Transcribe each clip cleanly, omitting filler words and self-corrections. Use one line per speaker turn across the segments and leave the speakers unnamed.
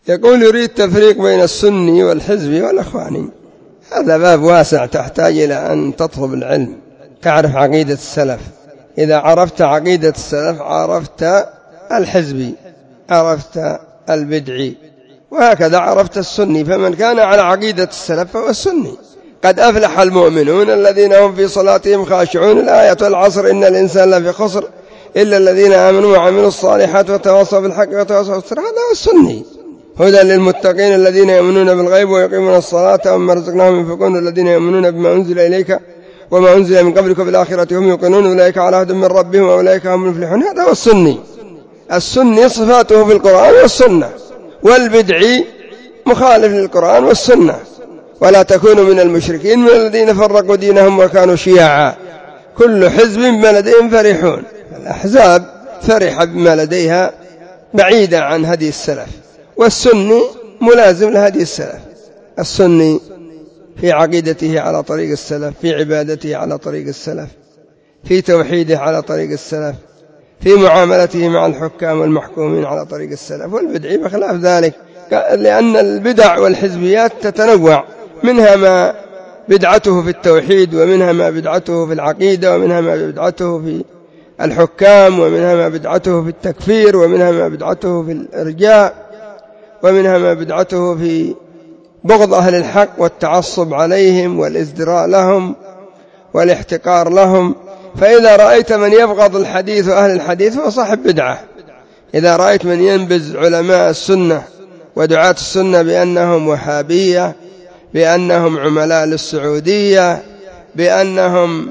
يقول يريد تفريق بين السني والحزبي والإخواني. هذا باب واسع تحتاج إلى أن تطلب العلم، تعرف عقيدة السلف. إذا عرفت عقيدة السلف عرفت الحزبي، عرفت البدعي، وهكذا عرفت السني. فمن كان على عقيدة السلف فهو السني. قد أفلح المؤمنون الذين هم في صلاتهم خاشعون، الآية والعصر إن الإنسان لفي خسر إلا الذين آمنوا وعملوا الصالحات وتواصوا بالحق وتواصوا بالصبر. هذا هو السني. هدى للمتقين الذين يؤمنون بالغيب ويقيمون الصلاة ومما رزقناهم ينفقون الذين يؤمنون بما أنزل إليك وما أنزل من قبلك بالآخرة هم يوقنون أولئك على هدى من ربهم وأولئك هم المفلحون. هذا هو السني. السني صفاته في القرآن والسنة، والبدعي مخالف للقرآن والسنة. ولا تكونوا من المشركين من الذين فرقوا دينهم وكانوا شيعا كل حزب بما لديهم فرحون. الأحزاب فرح بما لديها بعيدة عن هدي السلف، والسني ملازم لهدي السلف. السني في عقيدته على طريق السلف، في عبادته على طريق السلف، في توحيده على طريق السلف، في معاملته مع الحكام والمحكومين على طريق السلف. والبدعي بخلاف ذلك، لأن البدع والحزبيات تتنوع، منها ما بدعته في التوحيد، ومنها ما بدعته في العقيدة، ومنها ما بدعته في الحكام، ومنها ما بدعته في التكفير، ومنها ما بدعته في الإرجاء، ومنها ما بدعته في بغض أهل الحق والتعصب عليهم والازدراء لهم والاحتقار لهم. فإذا رأيت من يبغض الحديث وأهل الحديث فهو صاحب بدعة. إذا رأيت من ينبذ علماء السنة ودعاة السنة بأنهم وهابية، بأنهم عملاء للسعودية، بأنهم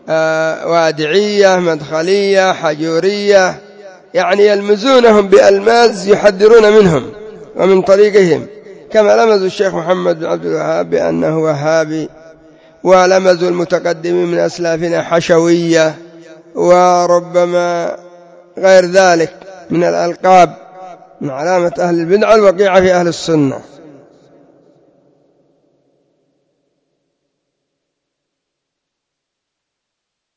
وادعية مدخلية حجورية، يعني يلمزونهم بألماز يحذرون منهم ومن طريقهم، كما لمزوا الشيخ محمد بن عبد الوهاب بأنه وهابي، ولمزوا المتقدمين من أسلافنا حشوية، وربما غير ذلك من الألقاب من علامة أهل البدع الوقيعة في أهل السنة.